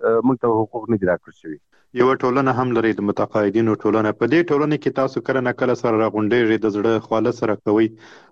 موږ ته حقوق نه دي راکړل شوي. یوه ټولنه هم لري د متقاعدینو ټولنه. په دې ټولنه کې تاسو کله نه کله سره راغونډېږئ، د زړه خواله سره کوئ.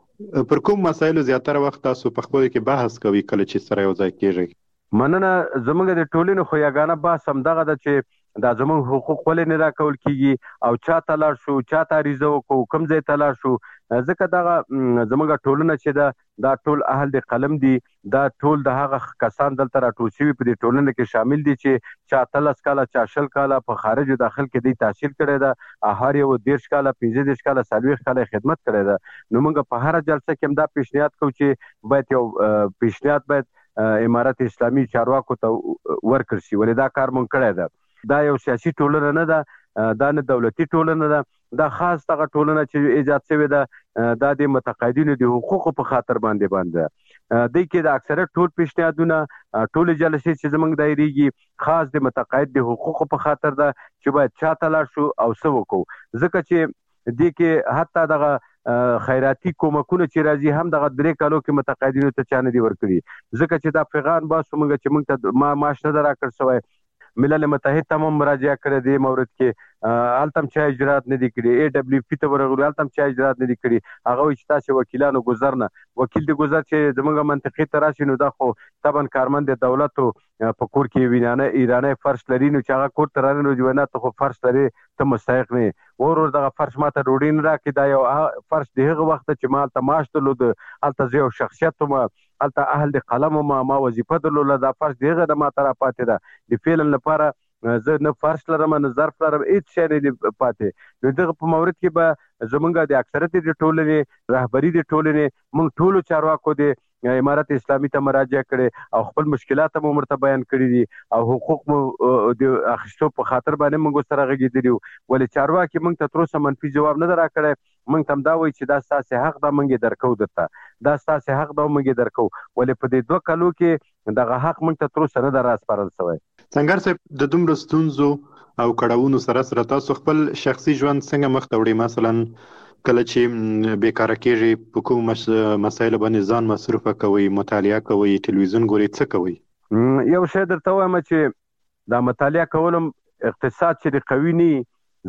پر کوم مسایلو زیاتره وخت تاسو په خپلو کې بحث کوئ کله چې سره یو ځای کېږئ؟ مننه. زموږ د ټولنې خو یګانه بحث همدغه ده چې دا زموږ حقوق ولې نه راکول کېږي او چا ته لاړ شو، چا ته عریضه وکړو، کوم ځای ته لاړ شو. ځکه دغه زموږ ټولنه چې ده دا ټول اهل د قلم دي، دا ټول د هغه کسان دلته راټول شوي په دې ټولنه کې شامل دي چې چا 13 کاله، چا 20 کاله په خارج او داخل کې دی تحصیل کړی ده، هر یو 13 کاله، 15 کاله، 40 کاله خدمت کړی ده. نو موږ په هر جلسه کې هم دا پیشنهاد کوو چې باید یو پیشنهاد باید امارت اسلامي چارواکو ته ورکړل شي، ولې دا کار مونږ کړی ده. دا یو سیاسي ټولنه نه ده، دا نه دولتي ټولنه ده، دا خاص دغه ټولنه چې ایجاد شوې ده دا د متقاعدینو د حقوقو په خاطر باندې دی کې د اکثریت ټول پیشنهادونه، ټول جلسې چې زمونږ دایریږي خاص د متقاعد د حقوقو په خاطر ده چې باید چا ته لاړ شو او څه وکړو. ځکه چې دې کې حتی دغه خیراتي کومکونه چې راځي هم دغه 3 کالو کې متقاعدینو ته چا نه دي ورکړي. ځکه چې دا پیغام باسو موږ چې موږ ته معاش نه ده راکړل شوی. ملل متحد ته هم مراجعه کړې دې مورد کې، هلته هم چا اجرات نه دي کړي. AWP ته ورغلو، هلته هم چا اجرات نه دي کړي. هغه وایي چې تاسې وکیلانو ګذر نه، وکیل د ګذر چې زموږ منطقې ته راشي نو دا خو طبعا کارمند د دولتو په کور کې وینانه ایرانی فرش لري، نو چې هغه کور ته رانه نو جوانه ته خو فرش لري، ته مستحق نه یې. ورور دغه فرش ماته ډوډۍ نه راکړي. دا یو فرش د هغه وخت چې ما هلته معاش درلود، هلته زه یو شخصیت وم، هلته اهل د قلم وم، ما وظیفه درلوده. دا فرش د هغه د ماته راپاتې ده. د فعلا لپاره زه نه فرش لرم نه ظرف لرم، هېڅ شی نه دي پاتې. نو دغه په مورد کې به زمونږ د اکثریت د ټولنې رهبري د ټولنې موږ ټولو چارواکو د امارت اسلامي ته مراجعه کړې او خپل مشکلات هم ورته بیان کړي دي او حقوق مو د اخیستو په خاطر باندې موږ سره غږېدلي وو. ولې چارواکي موږ ته تر اوسه منفي جواب نه ده راکړی. موږ ته هم دا وایي چې دا ستاسې حق ده، موږ یې درکوو درته، دا ستاسې حق ده او موږ یې درکوو. ولې په دې 2 کالو کې دغه حق موږ ته تر اوسه نه ده راسپارل شوی. سنګر صاحب، د دومره ستونزو او کړاوونو سره سره تاسو خپل شخصي ژوند څنګه مخ ته وړئ؟ مثلا کله چې بیکاره کېږئ په کوم مسایلو باندې ځان مصروفه کوئ، مطالعه کوئ، تلویزیون ګورئ، څه کوئ؟ یو شی درته وایم چې دا مطالعه کولم اقتصاد چې د قوي نه،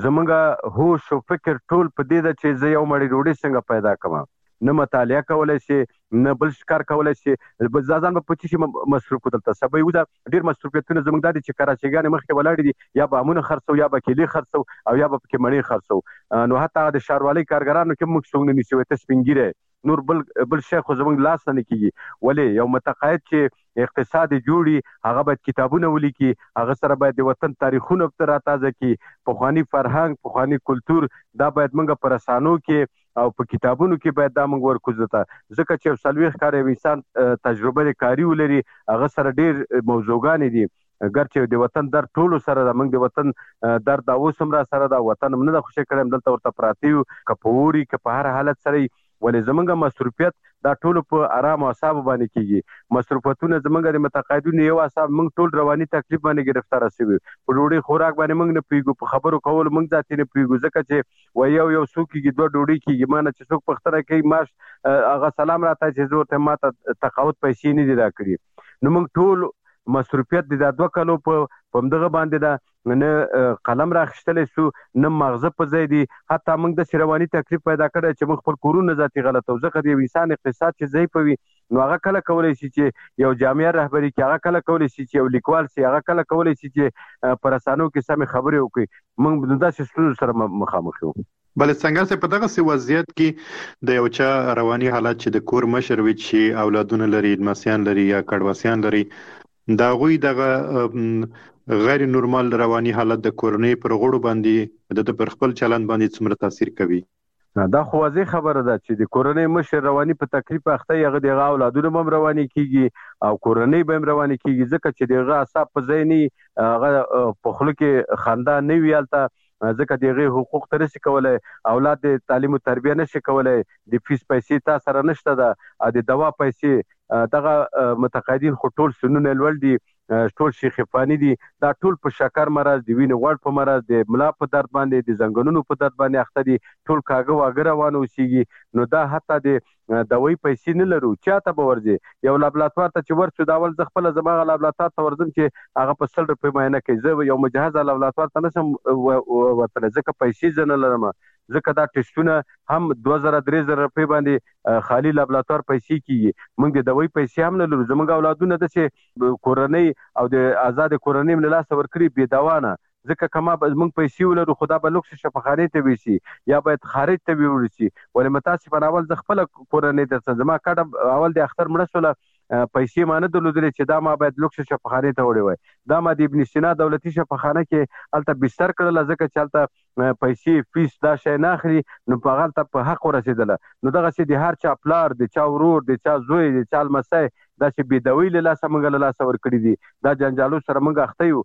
زمونږ هوش او فکر ټول په دې ده چې زه یو مړۍ ډوډۍ څنګه پیدا کړم. نه مطالعه کولی شي، نه بل کار کولی شي. ځان به په څه شي مصروف کړو. دلته سبا یو ده ډېر مصروفیتونه زموږ دا دي چې کراچیګانې مخکې ولاړې دي، یا به امونه خرڅو، یا به کیلې خرڅو، او یا به پکې مڼې خرڅو. نو حتی د ښاروالۍ کارګرانو کې موږ څوک نه نیسي، ته سپین ږیری نور بل شی خو زموږ لاس نه کېږي. ولې یو متقاعد چې اقتصاد جوړي هغه باید کتابونه ولیکي، هغه سره باید د وطن تاریخونه راتازه کړي، پخواني فرهنګ، پخواني کلتور، دا باید موږ په رسانو کې او په کتابونو کې باید دا موږ ورکوزو ته. ځکه چې 40 کاله یو انسان تجربه کاري ولري، هغه سره ډېر موضوعګانې دي. ګرچې د وطن درد ټولو سره ده، موږ د وطن درد اوس هم را سره ده، وطن هم نه ده خوشی کړی، دلته ورته پراته یو، که په اوري که په هر حالت سره. ولې زمونږ مصروفیت دا ټولو په آرام اعصابو باندې کېږي. مصروفیتونه زمونږ د متقاعدینو یو اعصاب، موږ ټول رواني تکلیف باندې ګرفتاره شوي. په ډوډۍ خوراک باندې موږ نه پوهېږو، په خبرو کولو موږ ذاتي نه پوهېږو. ځکه چې وایي یو څو کېږي 2 ډوډۍ کېږي. ما نه چې څوک پوښتنه کوي معاش هغه سلام راته چې زه ورته ما ته تقاعد پیسې نه دي راکړي. نو موږ ټول مصروفیت د 2 کالو په همدغه باندې ده. نه قلم راخیستلی شو، نه مغزه په ځای دي. حتی موږ داسې رواني تکلیف پیدا کړی چې موږ خپل کورونه ذاتي غلطوو. ځکه د یو انسان اقتصاد چې ضعیف وي نو هغه کله کولی شي چې یو جامعه رهبري کړي، هغه کله کولی شي چې یو لیکوال شي، هغه کله کولی شي چې په رسانو کې سمې خبرې وکړي. موږ داسې ستونزو سره مخامخ یو. بلې څنګه چې په دغسې وضعیت کې د یو چا رواني حالت چې د کور مشر وي چې اولادونه لري، لمسیان لري یا کډواسیان لري، د هغوی دغه غیر نورمال رواني حالت د کورنۍ پر غړو باندې د پر خپل چلند باندې څومره تاثیر کوي؟ دا خو واضح خبره ده چې د کورنۍ مشر رواني په تکلیف اخته، هغه د هغه اولادونه هم رواني کېږي او کورنۍ به هم رواني کېږي. ځکه چې د هغه اعصاب په ځای نه، هغه په خوله کې خندا نه وي هلته. ځکه د هغې حقوق ته نشي کولی، اولاد د تعلیم و تربیه نشي کولی، د فیس پیسې تا سره نشته ده، او د دوا پیسې. دغه متقاعدین خو ټول سنونه لوړ دي، ټول شیخفاني دي، دا ټول په شکر مرض، د وینې غوړ په مرض، د ملا په درد باندې، د زنګنونو په درد باندې اخته دي، ټول کاږه واږه روان اوسېږي. نو دا حتی د دوی پیسې نه لرو چاته به ورځي یو لابراتوار ته چې ورسو دا اول زه خپله زما هغه لابراتوار ته ورځم چې هغه په 100 روپۍ معاینه کوي زه یو مجهزه لابراتوار ته نشم وتلی ځکه پیسې زه نه لرم ځکه دا ټسټونه هم 2000-3000 روپۍ باندې خالي لابراتوار پیسې کیږي موږ د دوی پیسې هم نه لرو زموږ اولادونه داسې کورنۍ او د آزاد کورنۍ له لاسه ورکړي بې دوانه ځکه که موږ پیسې ولرو خو دا به لوکس شفاخانې ته ویسي یا باید خارج ته ویوړل شي ولې متاسفانه اول زه خپله کورنۍ درڅم زما کډه اول د اختر مړه شوله پیسې ما نه درلودلې چې دا ما باید لوکس شفاخانې ته وړې وای دا ما د ابن سینا دولتي شفاخانه کې هلته بستر کړله ځکه چې هلته پیسې فیس دا شی نه اخلي نو په هغه هلته په حق ورسېدله نو دغسې د هر چا پلار د چا ورور د چا زوی د چا لمسی داسې بېدوي له لاسه موږ له لاسه ورکړي دي دا جنجالو سره موږ اخته یو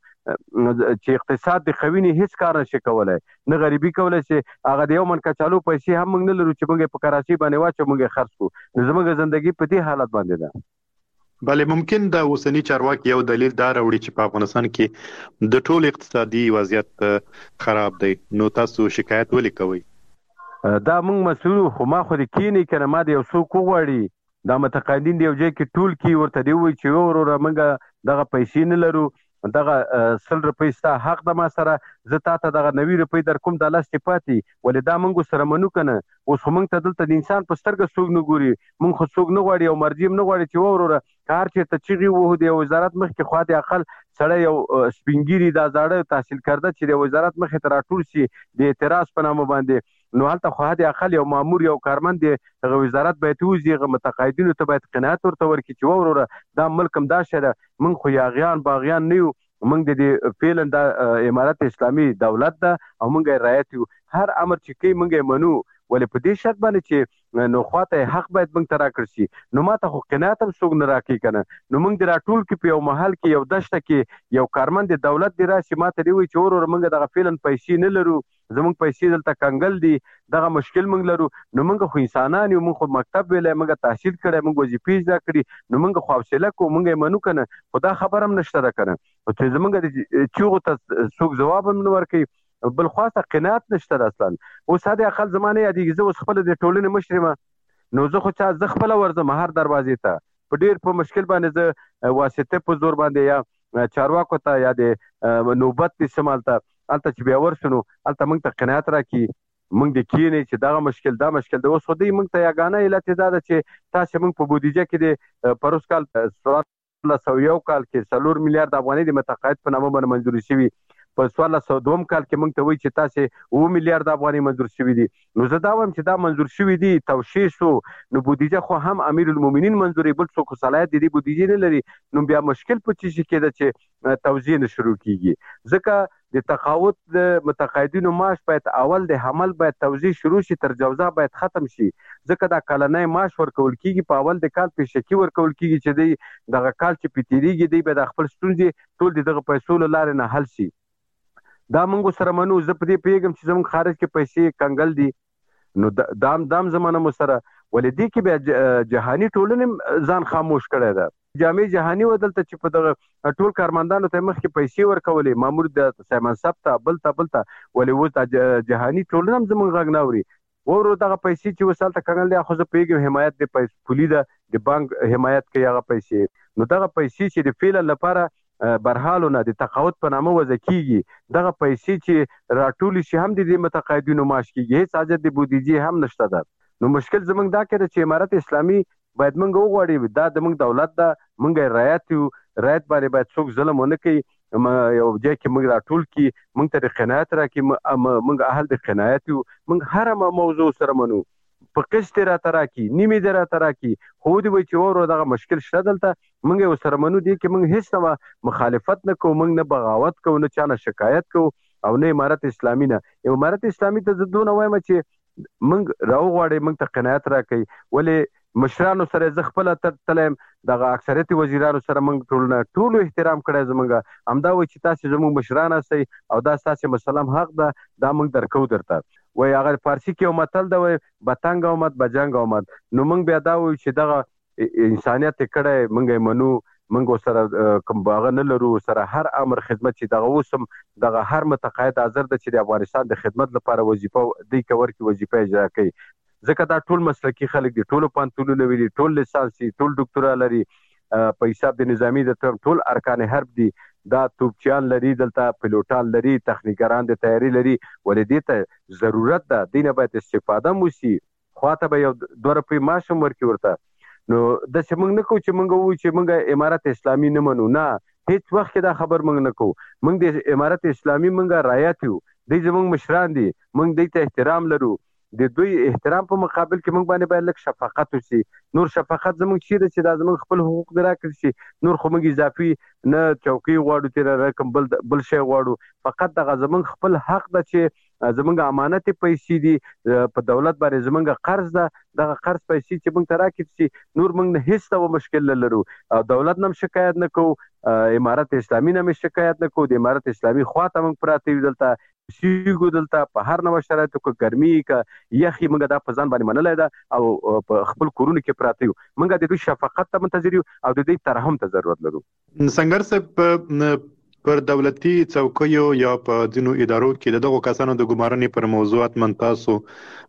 چې اقتصاد د خوینې هیڅ کار نشي کولی نه غریبي کولی شي هغه د یو من کچالو پیسې هم موږ نه لرو چې موږ یې په کراچۍ باندې واچو موږ یې خرڅ کړو نو زموږ زندګي په دې حالت باندې ده بله ممکن د اوسني چارواکي یو دلیل دا راوړي چې په افغانستان کې د ټول اقتصادي وضعیت خراب دی نو تاسو شکایت ولې کوئ دا موږ مسؤل خو ما خو د کینې کنه ما د یو څوک وغواړي دا متقاعدین د یو ځای کې ټول کې ورته دی وایي چې وروره موږ دغه پیسې نه لرو دغه 100 روپۍ ستا حق ده ما سره زه تا ته دغه 90 روپۍ در کوم دا لس پاتې ولې دا موږ سره منو که نه اوس خو موږ ته دلته د انسان په سترګه څوک نه ګوري موږ خو څوک نه غواړي او مرجي هم نه غواړي چې وروره که هر چېرته چغې وهو د وزارت مخکې خوا د اقل سړی یو سپینګیري دا زاړه تحصیل کرده چې د وزارت مخې ته راټول شي د اعتراض په نامه باندې نو هلته خو حد اقل یو مامور یو کارمند دی هغه وزارت باید ووځي هغه متقاعدینو ته باید قناعت ورته ورکړي چې وروره دا ملک هم دا شی ده موږ خو یاغیان باغیان نه یو موږ د دې فعلا دا امارت اسلامي دولت ده او موږ یې رعایت یو هر امر چې کوي موږ یې منو ولې په دې شرط باندې چې نو خواته حق باید موږ ته راکړل شي نو ما ته خو قناعت هم څوک نه راکوي که نه نو موږ د راټول کې په یو محل کې یو دشته کې یو کارمند د دولت دی راشي ما ته دې وایي چې وروره موږ دغه فعلا پیسې نه لرو زموږ پیسې دلته کنګل دي دغه مشکل موږ لرو نو موږ خو انسانان یو موږ خو مکتب ویلی موږ تحصیل کړی موږ وظیفې زده کړي نو موږ خو حوصله کوو موږ یې منو که نه خو دا خبر هم نشته ده که نه چې زموږ د چیغو ته څوک ځواب هم نه ورکوي بل خواته قناعت نشته ده اصلا اوس حد اقل زما نه یادېږي زه اوس خپله د ټولنې مشر یم نو زه خو زه خپله ورځم هر دروازې ته په ډېر په مشکل باندې زه واسطه په زور باندې یا چارواکو ته یا د نوبت د سم هلته چې بیا ورسو نو هلته موږ ته قناعت راکړي موږ د کینې چې دغه مشکل دا مشکل دی اوس خو دوی موږ ته یګانه علت یې دا ده چې تاسې موږ په بودیجه کې د پروس کال 1401 کال کې 4 میلیارډ افغانۍ د متقاعد په نامه باندې منظوري شوي په 1402 کال کې موږ ته وایي چې تاسې 9 میلیارډ افغانۍ منظور شوي دي نو زه دا وایم چې دا منظور شوي دي توشیح شو نو بودیجه خو هم امیر المؤمنین منظوري بل څوک صلاحیت د دې بودیجې نه لري نو بیا مشکل په څه شي کې ده چې توزیع نه شروع کیږي ځکه د تقاعد د متقاعدینو معاش باید اول د حمل باید توزیع شروع شي تر جوزا باید ختم شي ځکه دا کلنی معاش ورکول کیږي په اول د کال پیشکي ورکول کیږي چې دی دغه کال چې پې تېرېږي دی به د خپل ستونزې ټول د دغه پیسو له لارې نه حل شي دا موږ سره منو زه په دې پوهېږم چې زموږ خارج کې پیسې کنګل دي نو دام زمانه مو سره ولې دې کې بیا جهاني ټولنې ځان خاموش کړی ده جامع جهاني و دلته چې په دغه ټول کارمندانو ته مخکې پیسې ورکولې مامور د سایمن صاحب ته بل ته ولې اوس دا جهاني ټولنه هم زموږ غږ نه اوري ورو دغه پیسې چې اوس هلته کنګل دی خو زه پوهېږم حمایت د پولي ده د بانک حمایت کوي هغه پیسې نو دغه پیسې چې د فعلا لپاره برحالونه د تقاعد په نامه وضع کیږي دغه پیسې چې راټولې شي هم د دې متقاعدینو معاش کیږي هیڅ حاجت د بودیجې هم نشته ده نو مشکل زموږ دا کړی چې امارت اسلامي باید موږ وغواړي دا زموږ دولت ده موږ یې رعایت یو رعایت باندې باید څوک ظلم ونه کوي یو ځای کې موږ راټول کړي موږ ته د قناعت راکړي موږ اهل د قناعت یو موږ هره موضوع سره منو په قسط راته راکړي نیمې دې راته راکړي خو دې وایي چې ورو دغه مشکل شته دلته موږ یې ورسره منو دې کې موږ هېڅ ډول مخالفت نه کوو موږ نه بغاوت کوو نه چا نه شکایت کوو او نه امارت اسلامي نه امارت اسلامي ته زه دونه وایم چې موږ راوغواړئ موږ ته قناعت راکوي ولې مشرانو سره زه خپله تللی یم دغه اکثریت وزیرانو سره موږ ټولو احترام کړی زموږ همدا وایي چې تاسې زموږ مشران هستئ او دا ستاسې مسلم حق ده دا موږ درکو درته وایي هغه فارسي کې یو متل ده وایي بتنګ آمد بجنګ آمد نو موږ بیا دا وایو چې دغه انسانیت یې کړی موږ یې منو موږ سره کوم هغه نه لرو سره هر امر خدمت چې دغه اوس هم دغه هر متقاعد حاضر ده چې د افغانستان د خدمت لپاره وظیفه دوی که ورکړي وظیفه اجرا کوي ځکه دا ټول مسلکي خلک دي، ټول پوهنتونونه ویلي، ټول لیسانس دي، ټول ډاکټرا لري، په حساب د نظامی د ټول ارکان حرب دي، دا توپچیان لري، دلته پیلوټان لري، تخنیکران د تیاری لري، ولې دې ته ضرورت ده دینه باید استفاده موسی خواته به یو 2 روپۍ معاش هم ورکړي ورته. نو داسې موږ نه کوو چې موږ ووایو چې موږ امارت اسلامي نه منو، نه هیڅ وخت کې دا خبر موږ نه کوو. موږ د امارت اسلامي موږ رعایت یو، دوی زموږ مشران دي، موږ دوی ته احترام لرو، د دوی احترام په مقابل کې موږ باندې باید لږ شفقت وشي. نور شفقت زموږ چیرې چې دا زموږ خپل حقوق دې راکړي شي، نور خو موږ اضافي نه چوکۍ غواړو چې رقم بل شی غواړو، فقط دغه زموږ خپل حق ده چې زموږ امانت پیسې دي په دولت باندې زموږ قرض ده، دغه قرض پیسې چې موږ ته راکړي شي، نور موږ نه هیڅ ډول مشکل نه لرو، او دولت نه شکایت نه کوو، امارت اسلامي نه شکایت نه کوو، د امارت اسلامي خواته موږ پراته یو، دلته سیګو دلته په هر نوع شرایطو کې ګرمي کې یخي موږ دا په ځان باندې منلای ده او په خپل کورونو کې پراته یو، موږ د دوی شفقت ته منتظر یو او د دوی ترحم ته ضرورت لرو. سنگر صاحب پر دولتي څوکیو یا په ځینو ادارو کې دغه کسانو د ګمارنې پر موضوعات من تاسو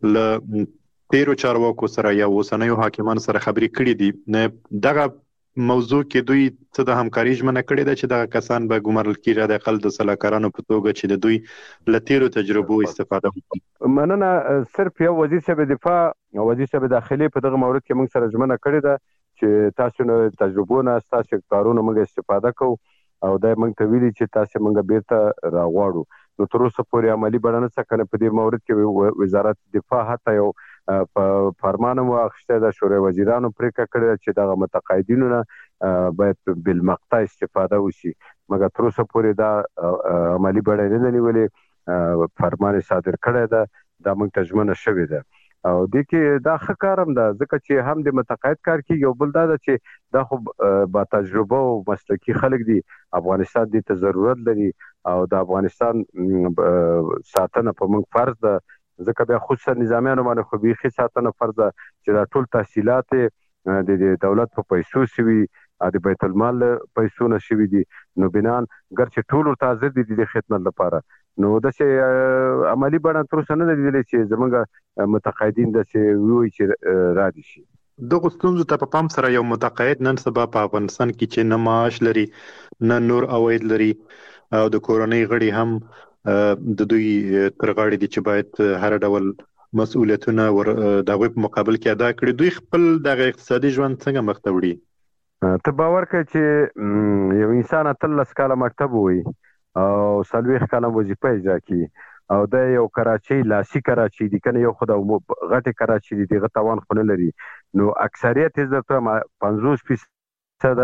له تیرو چارواکو سره یا اوسنیو حاکمانو سره خبرې کړې دي، دغه موضوع کې دوی څه د همکاري ژمنه کړې ده چې دغه کسان به ګمارل کېږي د اقل د سلاکارانو په توګه چې د دوی له تیرو تجربو استفاده وکړي؟ مننه. صرف یو وزیر صاحب دفاع او وزیر صاحب داخلي په دغه مورد کې موږ سره ژمنه کړې ده چې تاسو نو تجربو نه تاسو کارونه موږ استفاده کوو او دا موږ ته ویلي چې تاسو موږ بیرته راغواړو. نو تر اوسه پورې عملی بڼه نه څه کنه په دې مورد کې وزارت دفاع حتی یو په فرمان واخیسته د شورای وزیرانو پریکړه کړې چې دغه متقاعدینو نه باید بالمقطع استفاده وشي، مګر تر اوسه پورې دا عملی بڼه نه نیولې، فرمان صادر کړی ده، دا موږ ته ژمنه شوې ده او د کې دا ښه کار هم ده ځکه چې هم د متقاعد کار کیږي او بل دا ده چې دا خو با تجربه او مسلکي خلک دي، افغانستان دې ته ضرورت لري او د افغانستان ساتنه په موږ فرض ده، ځکه بیا خصوصا نظامیانو باندې خو بیخي ساتنه فرض ده چې دا ټول تحصیلات د دولت په پیسو شوي او د بیت المال پیسو نه شوي دي، نو بنان ګرچې ټول ورته حاضر دي د خدمت لپاره، نو داسې عملي بڼه تر اوسه نه ده لیدلې چې زموږ متقاعدین داسې ووایي چې را دي شي. دغه ستونزو ته په پام سره یو متقاعد نن سبا په افغانستان کې چې نه معاش لري نه نور عواید لري او د کورنۍ غړي هم د دوی تر غاړې دي چې باید هر ډول مسؤلیتونه د هغوی په مقابل کې ادا کړي، دوی خپل دغه اقتصادي ژوند څنګه مخ ته وړي؟ ته باور کړه چې یو انسان 13 کاله مکتب وي او 40 کاله وظیفه اجرا کوي او د یو کراچۍ لاسي کراچۍ دي کنه یو خدای غټه کراچۍ دي دغه توان خو نه لري، نو اکثریت یې درته 50%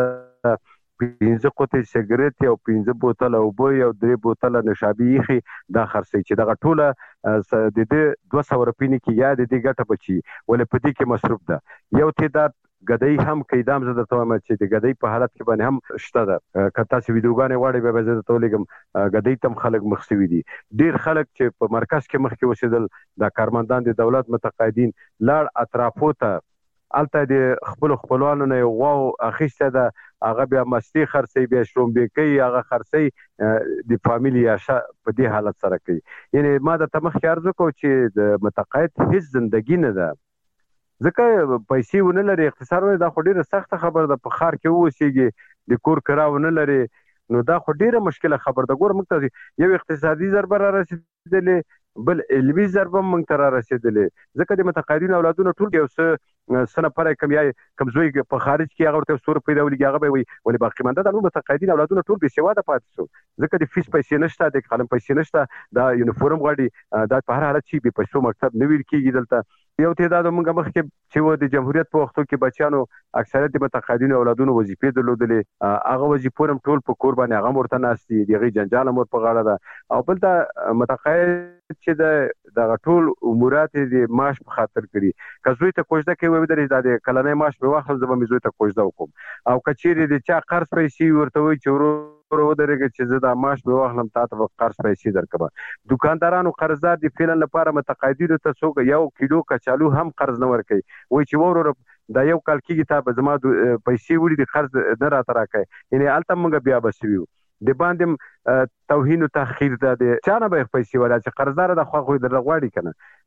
15 قطۍ سیګریټ او 15 بوتل اوبه او 3 بوتل نشابي یخي دا خرڅي چې دغه ټوله د دې 200 روپۍ نه کې یا د دې ګټه بچي ولې په دې کې مصرف ده. یو تعداد ګدای هم کیدام زده ته ما چې د ګدای په حالت کې باندې هم شته ده، کته چې ویډیوګانې واړې به زده ته لګم ګدای تم خلک مخسوي دي، ډیر خلک چې په مرکز کې مخ کې وسیدل د کارمندان د دولت متقاعدین لاړ اطرافو ته الته د خپلوانو نه غواو اخیسته ده، هغه بیا مستی خرڅي بیا شرومبې کوي، هغه خرڅي د فامیلی عاشه په دې حالت سره کوي. یعنی ما د تمخ ارزو کو چې د متقاعد هیڅ ژوندۍ نه ده ځکه پیسې ونه لري، اقتصاد دا خو ډیره سخت خبر ده، په خار کې اوسېږي د کور کراونه لري، نو دا خو ډیره مشکله خبر ده. ګور موږ ته یو اقتصادي ضربه را رسیدلې، بل علمي ضربه موږ ته را رسیدلې ځکه د متقاعدینو اولادونه ټول یو څه سنه پر کم زوی په خارج کې هغه ورته ستور پیدا ولګي هغه به وي ولې باقی منده د متقاعدین اولادونه ټول بې سواده پاتې شو ځکه د فیس پیسې نشته، د قلم پیسې نشته، دا یونیفورم غواړي، دا په هر حالت چې بې پیسو مکتب نه ویل کېږي. دلته یو تعداد موږ مخکې چې و د جمهوریت په وختو کې بچیانو اکثریت د متقاعدینو اولادونو وظیفې درلودلې، هغه وظیفو هم ټول په کور باندې هغه ورته ناست دي، د هغې جنجال هم ور په غاړه ده، او بل دا متقاعد چې دغه ټول امورات د معاش په خاطر کړي، که زوی ته کوژده کوي ودرې دا د کلنۍ معاش مې واخلم زه به مې زوی ته کوژده وکړم، او که چیرې د چا قرض پیسې ورته وایي چې ورو ودرېږه چې زه دا معاش مې واخلم تا ته به قرض پیسې درکړم. دکاندارانو قرضدار د فعلا لپاره متقاعدینو ته څوک یو کیلو کچالو هم قرض نه ورکوي، وایي چې ورور دا یو کال کېږي تا به زما پیسې وړي د قرض نه راته راکوي، یعنې هلته موږ بیا به سوي د باندې توهین او تحقیر ده، د چا نه به پیسې ولا چې قرضدار د خوا خو درله غواړي که نه،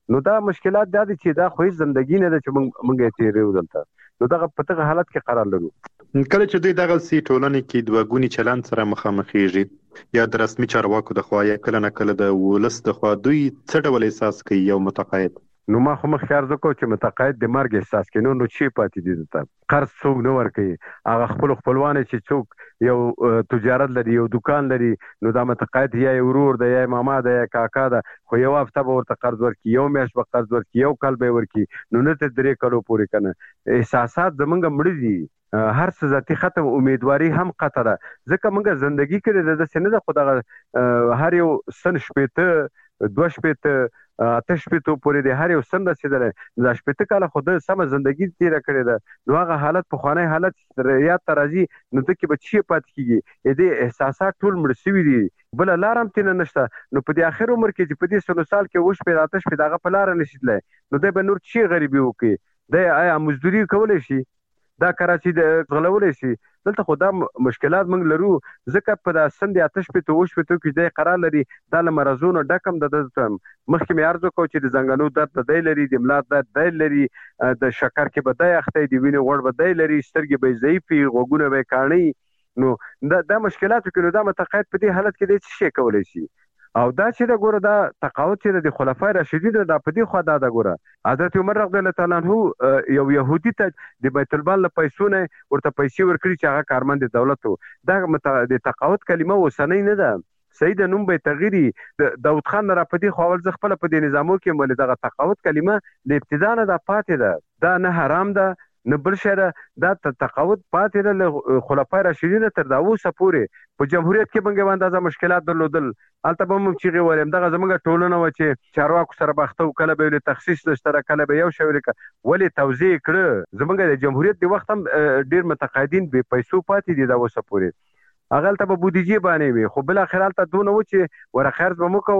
نو دا مشکلات دا دي چې دا خو زندگی نه ده چې موږ یې تیرو دلته. نو دغه په دغه حالت کې قرار لرو. کله چې دوی دغه سي ټولنې کې دوه ګونی چلند سره مخامخېږي یا د رسمي چارواکو د خوا یا کله نه کله د ولس د خوا، دوی څه ډول احساس کوي یو متقاعد؟ نو ما خو مخکې عرض وکړو چې متقاعد د مرګ احساس کوي. نو چی پاتې دي دلته؟ قرض څوک نه ورکوي. هغه خپلوان چې څوک یو تجارت لري، یو دکان لري، نو دا متقاعد یا ورور دی یا ماما دی یا کاکا ده، خو یو هفته به ورته قرض ورکړي، یو میاشت به قرض ورکړي، یو کال به ورکړي، نو نه تر 3 کالو پورې کنه. احساسات زمونږ مړه دي. هر څه ذاتي ختم، امیدواري هم قطره. ځکه موږ زندگی کړې ده سن ده خدای هر یو سن شپته 2 شپته 8 شپته پورې د هر یو سن رسیدل. د شپته کال خو د سم زندگی تیر کړې ده. نو هغه حالت په خوانی حالت یاد ترازی نو ته کې بچي پات کیږي. دې احساسات ټول مړ شوي دي، بل لارم تینه نشته. نو په دې اخر عمر کې چې په دې 100 سال کې وش په آتش په دغه په لار نشیدل، نو د بنور چی غریبي وکي، د آیا مزدوري کولای شي، دا کراچي د غلولای شي. دلته خدا مشکلات موږ لرو. ځکه په د سند آتش په توش په تو کې د قرار لري د مرزونو ډکم د مخکې مې عرض وکړ چې د زنګانو درد د لري، د ملا درد د لري، د شکر کې بدای اخته دی، وینې غوړ بدای لري، سترګې به ضعیفي، غوګونه به کاڼي. نو دا مشکلات کې نو دا متقاعد په دې حالت کې د څه شي کولای شي. او دا چې دا ګوره دا تقاعد چې د خلفای راشدین دا په دې خوا دا ګوره حضرت عمر رضی الله تعالی عنہ یو يهودي ته د بیت المال له پیسو نه ورته پیسې ورکړي چې هغه کارمند دولت وو. دا د تقاعد کلمه وسنۍ نه ده، سید نوم به تغیری. داود خان را پدې خو اول ځ خپل په دې نظامو کې مل دغه تقاعد کلمه د ابتدا نه د پاتې ده. دا نه حرام ده نه بل شی ده. دا تقاعد پاتې ده خلفای راشدین تر دا اوسه پورې. په جمهوریت کې بنګ اندازه مشکلات درلودل، البته به موږ چې غوړم دغه زموږ ټولنه و چې چارواکو سره بختو کله به له تخصیص نشته، کله به یو شوري ولې توزیع کړ. زموږ د جمهوریت د وخت هم ډیر متقاعدین به پیسو پاتې دي دا اوسه پورې. هغه ته به بودیجه باندې وي، خو بل اخر ته دونه و چې ور خرج به مو کو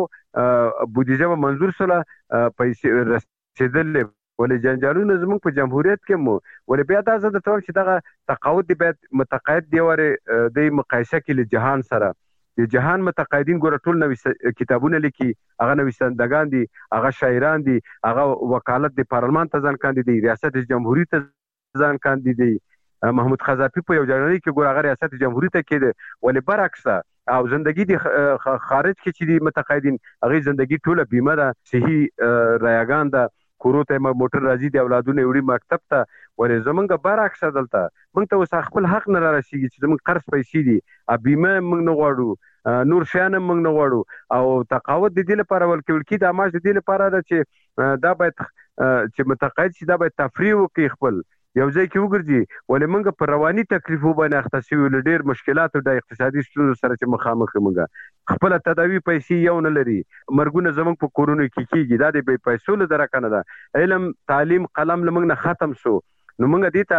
بودیجه به منظور سره پیسې رسیدل. ولې جنجالونه زموږ په جمهوریت کې مو ولې بیا دا زه د توګه چې دغه تقاعد دی باید متقاعد دی وره د مقایسه کې له جهان سره. د جهان متقاعدین ګوره ټول نوې کتابونه لیکي، هغه نویسندگان دي، هغه شاعران دي، هغه وکالت د پارلمان ته ځان کاندي دي، ریاست جمهوریت ته ځان کاندي دي. محمود خزاپی په یو جرنالي کې ګوره هغه ریاست جمهوریت ته کېده. ولې برعکس او زندگی دی خارج کې چې دی متقاعدین هغه زندگی ټوله بیمه ده، صحي رایگان ده، کورو ته موټر راځي، د اولادونو وړي مکتب ته. ولې زمونږ برعکس دلته موږ ته اوس خپل حق نه رارسیږي چې زمونږ قرض پیسې دي، بیمه موږ نه غواړو، نور شیان موږ نه غواړو. او تقاعد د دې لپاره ولکول کی د ماش د دې لپاره ده چې دا باید چې متقاعد شي دا باید تفریح وکړي، خپل یو ځای کې وګرځي. ولې موږ پر رواني تکلیفو باندې اخته شوي له ډېر مشکلاتو د اقتصادي ستونزو سره چې مخامخ موږ خپل تداوی پیسې یو نه لري، مرګونه زموږ په کورونو کې کیږي. دا د پیسو له درکه نه ده، علم تعلیم قلم لمنګ نه ختم شو. نو موږ دې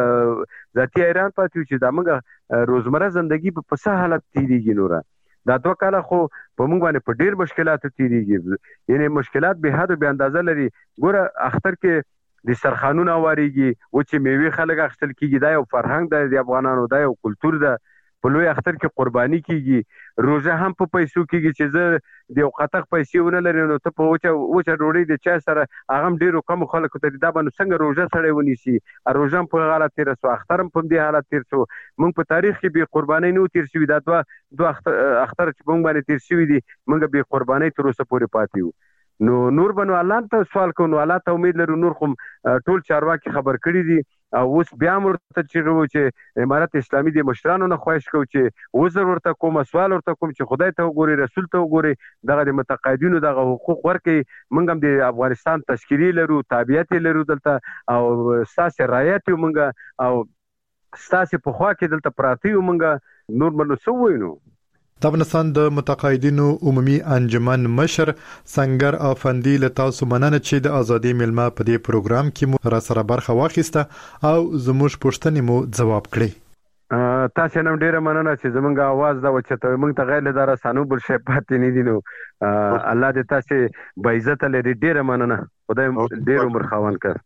ته ذاتي حیران پاتې چې دا موږ روزمره زندگی په څه حالت تیریږي. نوره دا 2 کاله خو په موږ باندې په ډېر مشکلات تیریږي، یعنی مشکلات به حد او به اندازه لري. ګوره اختر کې د سرخانونو واریږي او چې میوه خلک اخستل کیږي، دا یو فرهنګ دی د افغانانو، دا یو کلچر ده. په لوی اختر کې قرباني کیږي، روزه هم په پیسو کیږي چې زه د یو قطق پیسې ونه لري نو ته په وچه ډوډۍ د چا سره هغه ډیرو کم خلکو ته دا باندې څنګه روزه سره ونیسي. روزه په حالت تیر سو، اختر په دې حالت تیر سو. موږ په تاریخ کې به قرباني نو تیر شوی، دا دوه اختر چې موږ باندې تیر شوی دي موږ به قرباني تر اوسه پورې پاتې یو. نو نور بنو الله ته سوال کوو، نو الله ته امید لرو. نور خو ټول چارواکي خبر کړي دي او اوس بیا ورته چې امارت اسلامي د مشرانو نه خواهش کوو چې وزر ورته کوم، سوال ورته کوم چې خدای ته وګوري، رسول ته وګوري، دغه د متقاعدینو دغه حقوق ورکړي. موږ هم د افغانستان تشکیلي لرو، تابعیت لرو دلته، او ستاسې رعایت یو موږ، او ستاسې په خوا کې دلته پراته یو موږ. نور بنو څه ووینو. د افغانستان د متقاعدینو عمومي انجمن مشر سنگر افندي له تاسو مننه چې د ازادي ملما په دې پروګرام کې مو را سره برخه واخیسته او زموږ پوښتنې مو ځواب کړی. تاسو نن ډیره مننه چې زمونږ आवाज دا وچته موږ ته غیر لدار سانو بل شي پاتې نه دي. نو الله دې تاسو به عزت لري. ډیره مننه، خدای ډیر عمر خاوند کړ.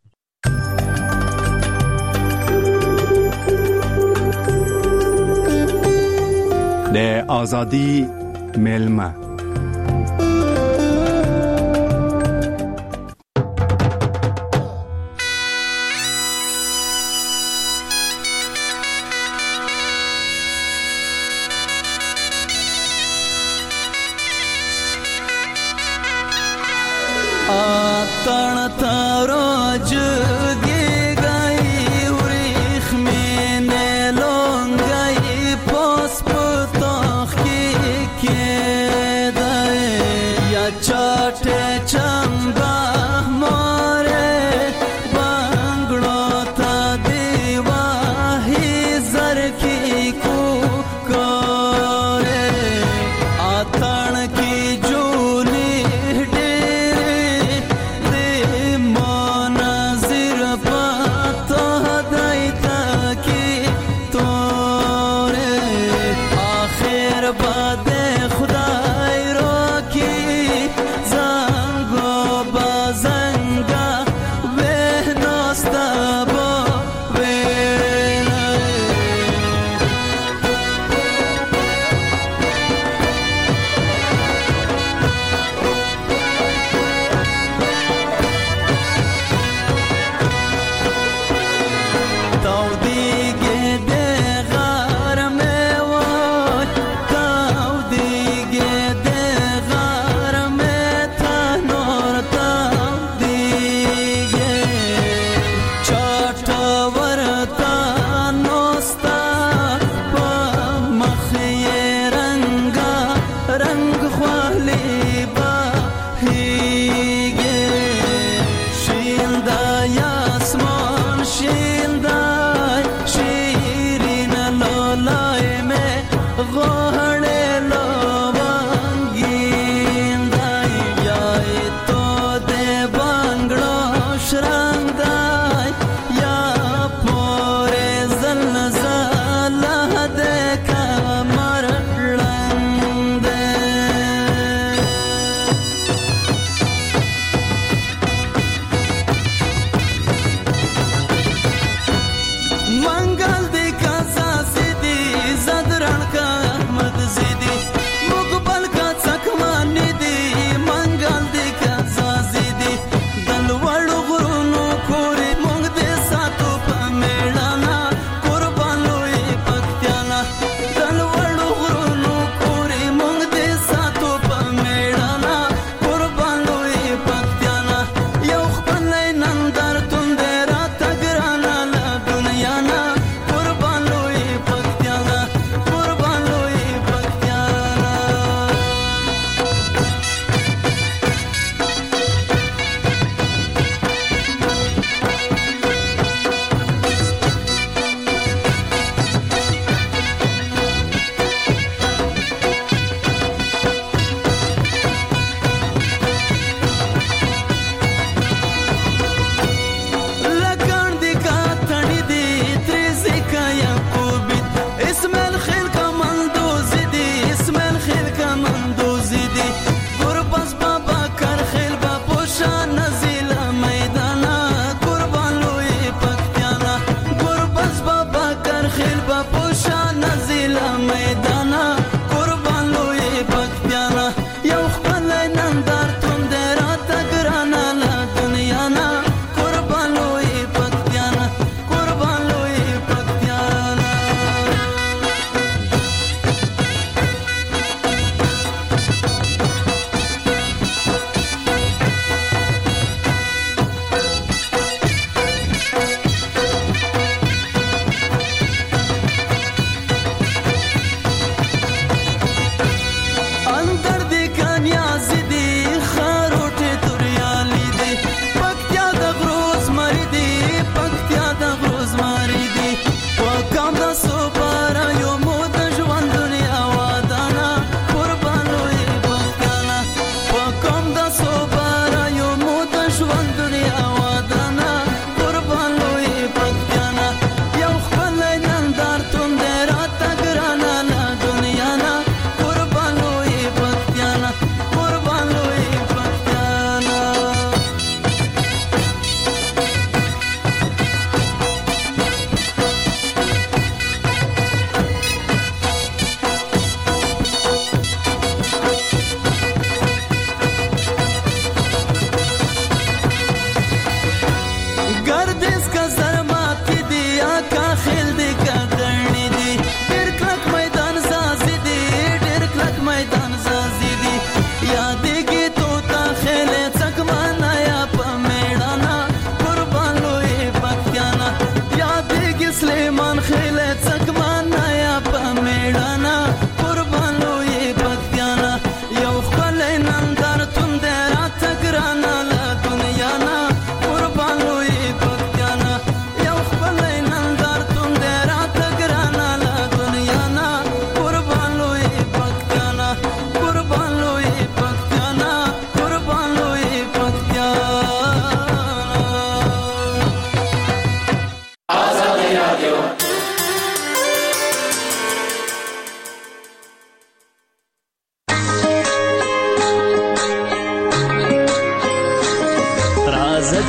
د آزادی ملما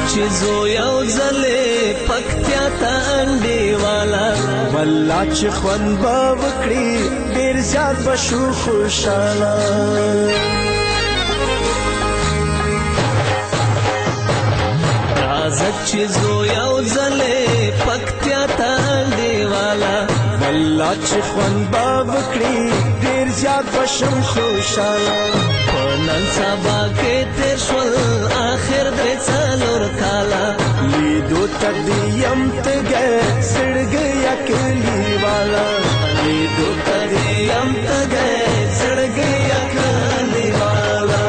چې زو یو ځلې پکتیا ته انډیواله والله چې خوند به وکړي ډېر زیات به شو خوشحاله راځه چې زو یو ځلې پکتیا ته انډیواله والله چې خوند به وکړي ډېر زیات به شم خوشحاله په نن سبا کې تېر شول آخر درې څلور کاله لیدو ته دې یم تږی زړګی کلیواله لیدو ته دې یم تږی زړګی کلیواله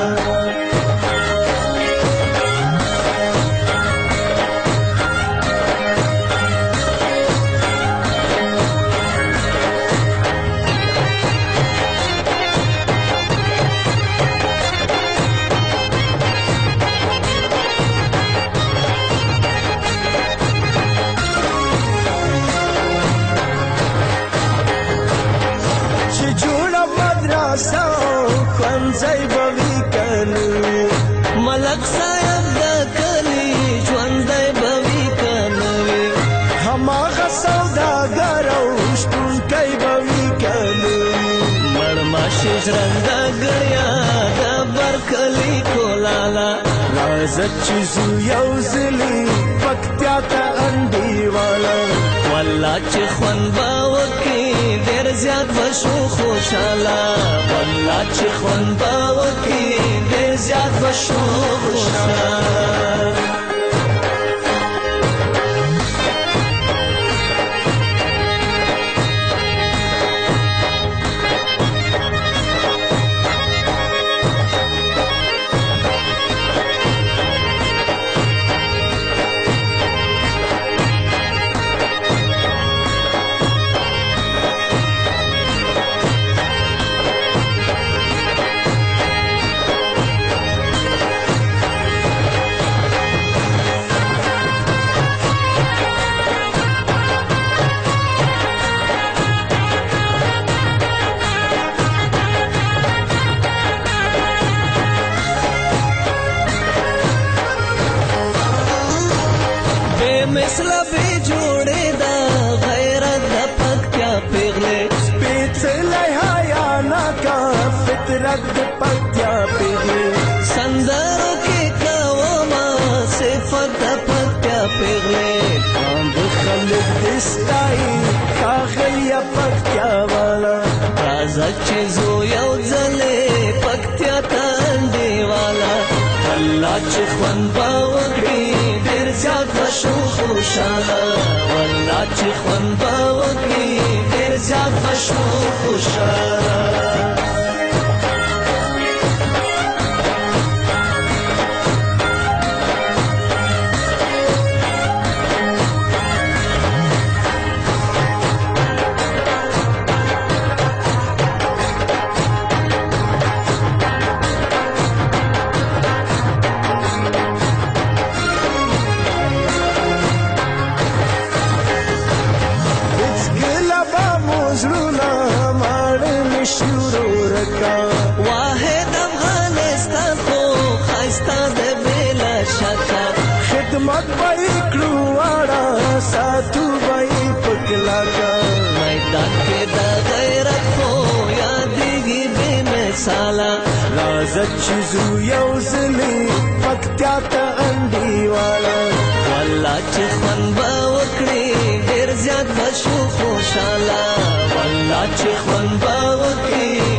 ځای به وي که نه وي ملک صاحب د کلي ژوندی به وي که نه وي هماغه سوداګر او شپونکی به وي که نه وي مړماشي ژرنده ګړیا د برکلي کولاله راځه چې ځو یو ځلې پکتیا ته انډیواله والله چې خوند به وکړي ډېر زیات به شو خوشحاله والله چې خوند به وکړي ډېر زیات به شو خوشحاله مثله بې جوړې ده غیرت د پکتیا پیغلې سپېڅلی حیا ناکه فطرت د پکتیا پیغلې سندرو کې کومه صفت د پکتیا پیغلې د خلک دې ستایي ښاغلیه پکتیا واله راځه چې زو یو ځلې پکتیا ته انډیواله والله چې خوند به وکړي ډېر زیات به شو خوشحاله والله چې خوند به وکړي ډېر زیات به شو خوشحاله واحد افغانستان خو ښایسته دی بېله شکه خدمت به یې کړو واړه ساتو به یې په کلکه میدان کې د غیرت خو یادېږي بې مثاله راځه چې ځو یو ځلې پکتیا ته انډیواله والله چې خوند به وکړي ډېر زیات به شو خوشحاله والله چې خوند به وکړي